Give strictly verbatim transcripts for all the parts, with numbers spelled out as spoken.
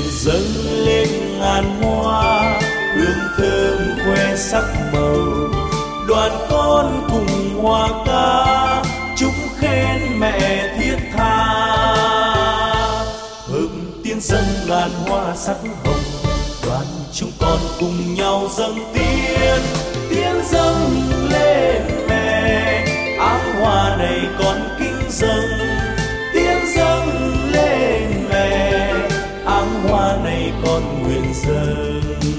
dâng lên ngàn hoa, hương thơm khoe sắc màu. Đoàn con cùng hòa ca, chúc khen mẹ thiết tha. Hợp tiên dâng ngàn hoa sắc hồng, đoàn chúng con cùng nhau dâng tiên. Tiên dâng lên mẹ, áng hoa này con kính dâng. Tiên dâng lên mẹ, áng hoa này con nguyện dâng.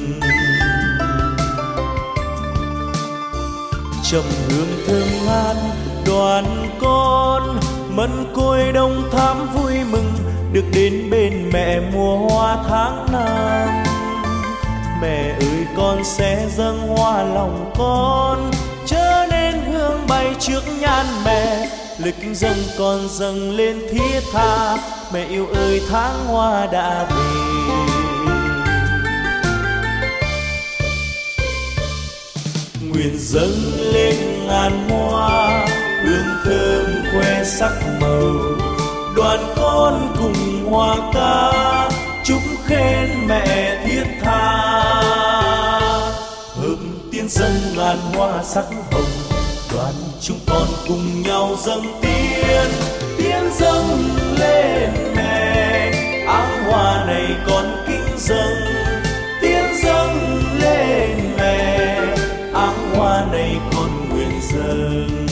Trầm hương thơm ngát đoàn con, mân côi đông thắm vui mừng, được đến bên mẹ mùa hoa tháng năm. Mẹ ơi con sẽ dâng hoa lòng con, chớ nên hương bay trước nhan mẹ. Lời kính dâng con dâng lên thiết tha, mẹ yêu ơi tháng hoa đã về. Nguyện dâng lên ngàn hoa, hương thơm khoe sắc màu. Đoàn con cùng hòa ca, chúc khen mẹ thiết tha. Hợp tiên dâng ngàn hoa sắc hồng, đoàn chúng con cùng nhau dâng tiên. Tiên dâng lên mẹ, áng hoa này con kính dâng. Tiên dâng lên mẹ, áng hoa này con nguyện dâng.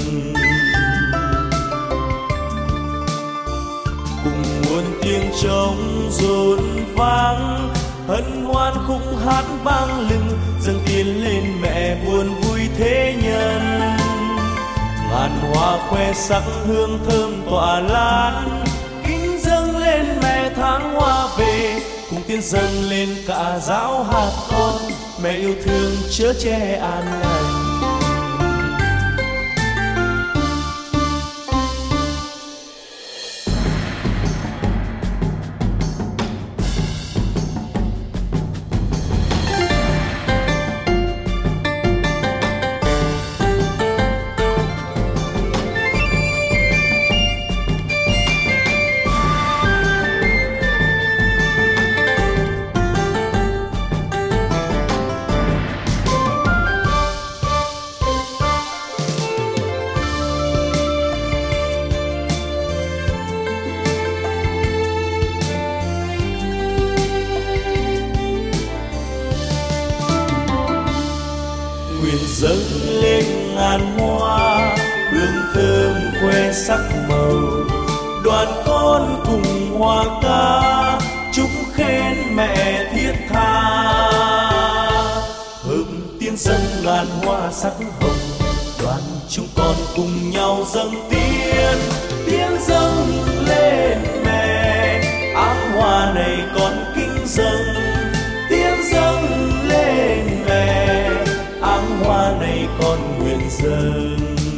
Cùng muôn tiếng trống rộn vang, hân hoan khúc hát vang lừng, dâng tiên lên mẹ buồn vui thế nhân. Ngàn hoa khoe sắc hương thơm tỏa lan, kính dâng lên mẹ tháng hoa về. Cùng tiên dâng lên cả giáo hạt con, mẹ yêu thương chớ che an lành. Nguyện dâng lên ngàn hoa, hương thơm khoe sắc màu. Đoàn con cùng hòa ca, chúc khen mẹ thiết tha. Hợp tiên dâng ngàn hoa sắc hồng, đoàn chúng con cùng nhau dâng tiên. Tiên dâng lên mẹ, áng hoa này con kính dâng. Tiên dâng lên mẹ, áng hoa này con nguyện dâng.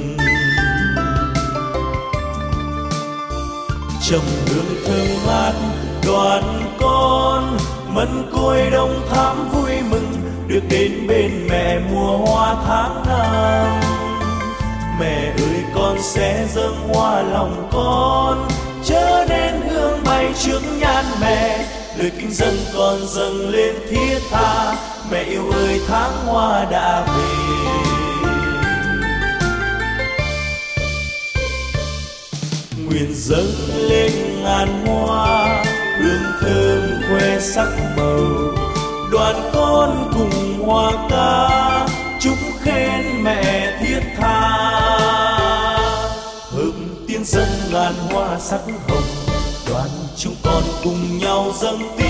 Trầm hương thơm ngát đoàn con, mân côi đông thắm vui mừng, được đến bên mẹ mùa hoa tháng năm. Mẹ ơi con sẽ dâng hoa lòng con, chớ nên hương bay trước nhan mẹ. Lời kính dâng con dâng lên thiết tha, mẹ yêu ơi tháng hoa đã về. Nguyện dâng lên ngàn hoa, hương thơm khoe sắc màu. Đoàn con cùng hòa ca, chúc khen mẹ thiết tha. Hợp tiên dâng ngàn hoa sắc hồng, đoàn chúng con cùng nhau dâng tiên.